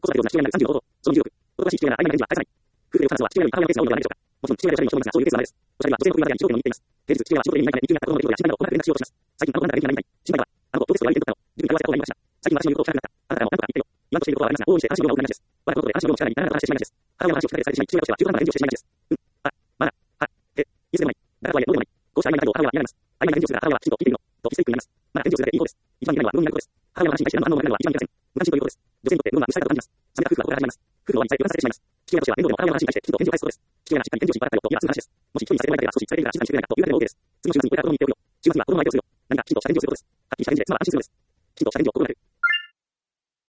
子育てをな父親になる35ほど、その重力、男らしい父親な愛な返事は返さない。夫婦で夫婦は父親より母親のペースが多いのではないでしょうか。もちろん父親が人を認めるがそういうケースはないです。おしゃれは女性の恋バナであり、仕事にも似ています。平日、父親は仕事で見舞いに行き、になった子供の出来事や心配なことや連絡しようとします。最近あの子なんだか元気がないみたい。心配だわ。あの子、どうですと言われてるとかの、自分に会わせた方がいいのかしら。最近私の言うことを聞かなくなった。あなたからも何とか言ってよ。言わんとしていることはありますが、往々にして話を読むが多くなりがちです。我がことで話を読む力にならなかった話してしまいがちです。母親の話を聞かれされてしまい、父親としては中途半端な返事をしてしまいがちです。まだ、いつでもない。だからとはいえ、どうでもない。こうした曖昧な態度を母親は嫌がります。曖昧な返事をするが母親はきちんと聞いているの、とヒステリックに言います。まだ返事をするだけでいいことです。一番嫌いなのは無論になることです。母親の話に対して何の反応もないのは一番いけません。無関心ということです。女性にとって無論は無視されたと感じます。冷めた夫婦はここから始まります。夫婦の終わりにさえ分断されてしまいます。父親としては面倒でも母親の話に対してきちんと返事を返すことです。父親がしっかり返事をしっぱらったよという熱い話です。もし一人にさせてもらいたければ少しされているから静かにしてくれないかというだけでも OK です。次の週末にこれから子供に言っておくよ。週末には子供の相手をするよ。何かきちんとした返事をすることです。はっきりした返事で妻は安心するのです。きちんとした返事を心がける。